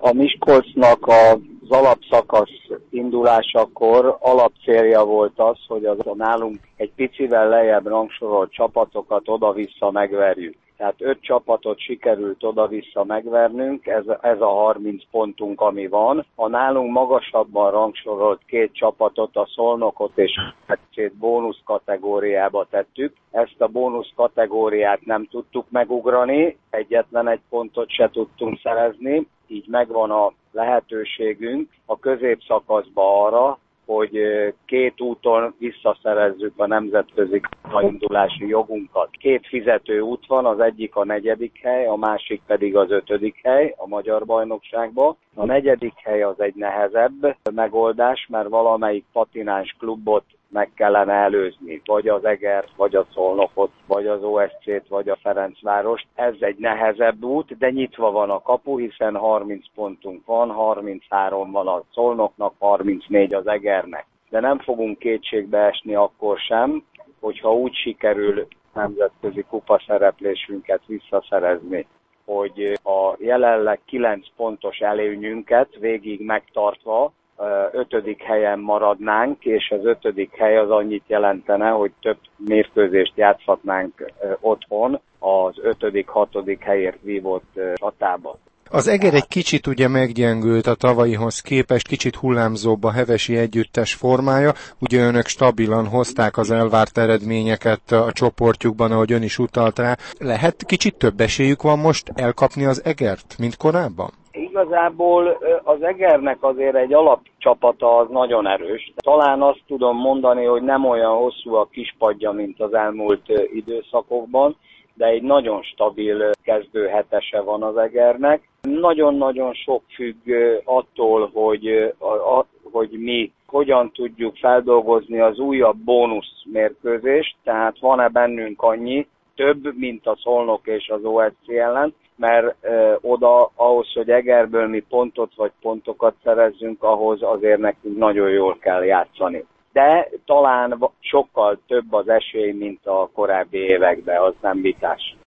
A Miskolcnak az alapszakasz indulásakor alapcélja volt az, hogy a nálunk egy picivel lejjebb rangsorolt csapatokat oda-vissza megverjük. Tehát 5 csapatot sikerült oda-vissza megvernünk, ez a 30 pontunk, ami van. A nálunk magasabban rangsorolt 2 csapatot, a Szolnokot és a bónusz kategóriába tettük. Ezt a bónusz kategóriát nem tudtuk megugrani, egyetlen egy pontot se tudtunk szerezni, így megvan a lehetőségünk a középszakaszba arra, hogy 2 úton visszaszerezzük a nemzetközi indulási jogunkat. 2 fizető út van, az egyik a 4. hely, a másik pedig az 5. hely a magyar bajnokságban. A 4. hely az egy nehezebb megoldás, mert valamelyik patináns klubot meg kellene előzni, vagy az Egert, vagy a Szolnokot, vagy az OSC-t, vagy a Ferencvárost. Ez egy nehezebb út, de nyitva van a kapu, hiszen 30 pontunk van, 33 van a Szolnoknak, 34 az Egernek. De nem fogunk kétségbe esni akkor sem, hogyha úgy sikerül nemzetközi kupa szereplésünket visszaszerezni, hogy a jelenleg 9 pontos előnyünket végig megtartva 5. helyen maradnánk, és az 5. hely az annyit jelentene, hogy több mérkőzést játszhatnánk otthon az 5., 6. helyért vívott csatában. Az Eger egy kicsit ugye meggyengült a tavalyihoz képest, kicsit hullámzóbb a hevesi együttes formája, ugye önök stabilan hozták az elvárt eredményeket a csoportjukban, ahogy ön is utalt rá. Lehet kicsit több esélyük van most elkapni az Egert, mint korábban? Igazából az Egernek azért egy alapcsapata az nagyon erős. Talán azt tudom mondani, hogy nem olyan hosszú a kispadja, mint az elmúlt időszakokban, de egy nagyon stabil kezdőhetese van az Egernek. Nagyon-nagyon sok függ attól, hogy mi hogyan tudjuk feldolgozni az újabb bónusz mérkőzést, tehát van-e bennünk annyi, több, mint a Szolnok és az OSC ellen, mert oda, ahhoz, hogy Egerből mi pontot vagy pontokat szerezzünk, ahhoz azért nekünk nagyon jól kell játszani. De talán sokkal több az esély, mint a korábbi években, az nem vitás.